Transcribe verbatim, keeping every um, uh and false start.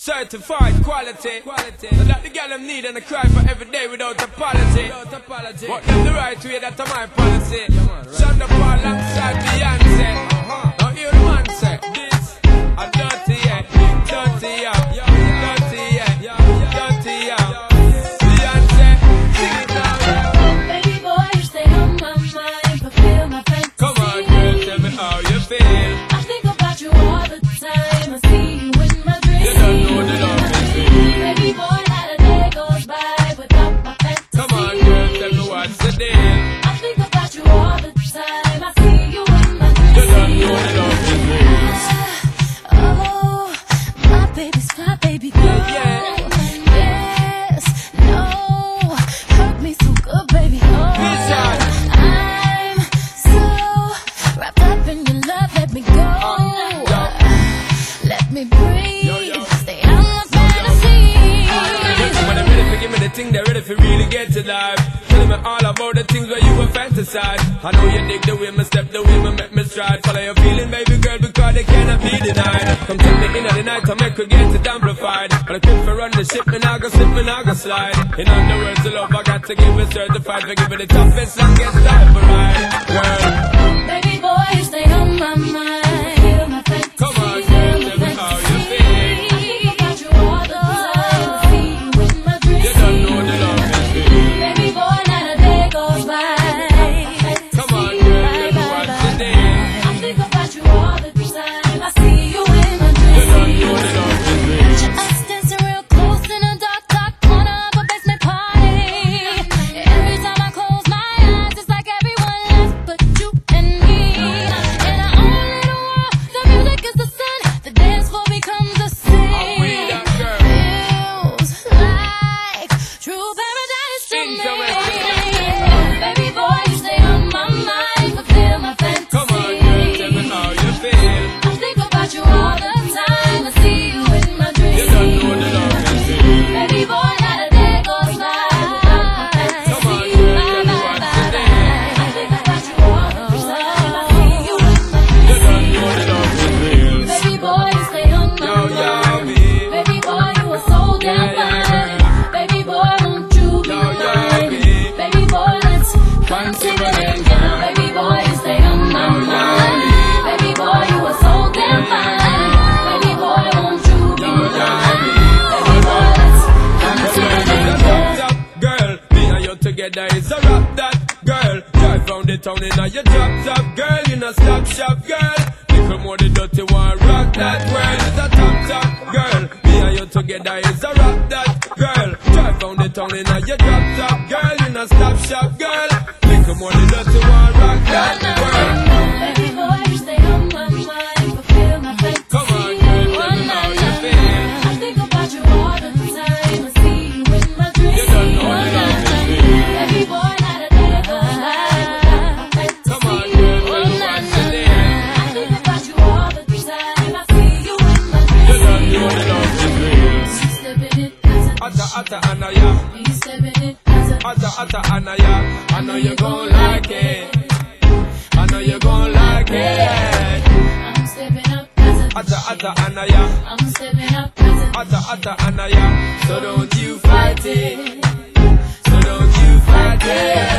Certified quality, quality. So that the girl them need and I cry for every day without apology. Without apology. But them the right way, that's my policy. Shonda Paul alongside Beyonce. Uh-huh. Now hear the man say, this a dirty yeah, dirty yeah, dirty yeah, dirty yeah. Beyonce, sing it now. Baby boy, you stay on my mind, fulfill my fantasy. Come on, girl, tell me how you feel. I think about you all the time. I see you in my dreams. You don't know the love is real. Baby boy, not a day goes by without my fantasy. Come on, girl, tell me what's the deal. I think about you all the time. I see you in my dreams. You don't know the love is real. Oh, my baby's my baby girl. Yeah. Yes, no, hurt me so good, baby. Oh, Listen. I'm so wrapped up in your love. Let me go. Let me breathe. Yo, yo. Stay on my fantasy. When they're ready for give me the thing, they're ready for really get to life. Telling me all about the things where you were fantasize. I know you dig the way me step, the way me make me stride. Follow your feeling, baby girl, because they cannot be denied. Come take me in at the night to make her get it amplified. But I quit for run the ship, me now go slip, me now go slide. In other words, the love I got to give it certified. For give it the toughest, longest time for ride. Girl, Baby boy, you stay on my mind. Feel my fantasy. come on, girl, tell me how you feel. I think about you all the time. I see you in my dreams. You don't know the love is real. Baby boy, not a day goes by. Come on, girl, tell me what's the deal. I think about you all the time. I see you in my You don't dreams. know the love is real. Us dancing real close in a dark, dark corner of a basement party. Every time I close my eyes, it's like everyone left but you and me. In our own little world, the music is the sun. The dance floor becomes the I'm with sea. that girl. Feels like true paradise to me. Baby boy, you stay on my mind, fulfill my fantasy. Come on, girl, tell me how you feel. I think about you all the time. I see you in my dreams. You don't know the love is real. Baby boy, not a day goes by. Come on, girl, tell me what's the deal. I think about you all the time. I see you in my You dreams. don't know the love is real. Baby boy, you stay on my Yo, yo, mind. baby. Baby boy, you are so damn Yeah, yeah, fine. Baby boy, won't you be Yo, yo, mine? baby. Baby boy, let's Fancy sing again, it again. Baby boy, you stay on my Yo, yo, mind. Baby boy, you are so damn fine. Baby boy, won't you be Yo, yo, mine? baby. Baby boy, let's fancy it again. Top girl, me and you together is a rap that girl. Drive round the town in a your drop top girl, you know stop shop girl. Little more the dirty one, rock that world is a top top girl. Me and you together is a rap that girl. Drive round the town in a your drop top girl, you know stop shop girl. Little more the dirty one, rock that world. Baby boy, you stay on my mind, fulfill my fantasy. Come on, girl, tell me how you feel. I think about you all the time. I see you in my dreams. You don't know the love is real. Baby boy, not a day goes by. Come on, girl, tell me what's the deal. I think about you all the time. I see you in my You dreams. don't know the love is real. You step in it as a Atta, atta, anaya. You step in it as a Atta, atta, anaya. I know you gon' like it. I know you gon' like it. I'm stepping up as a Atta, atta, anaya. I'm stepping up as a Atta, atta, anaya. So don't you fight it. So don't you fight it.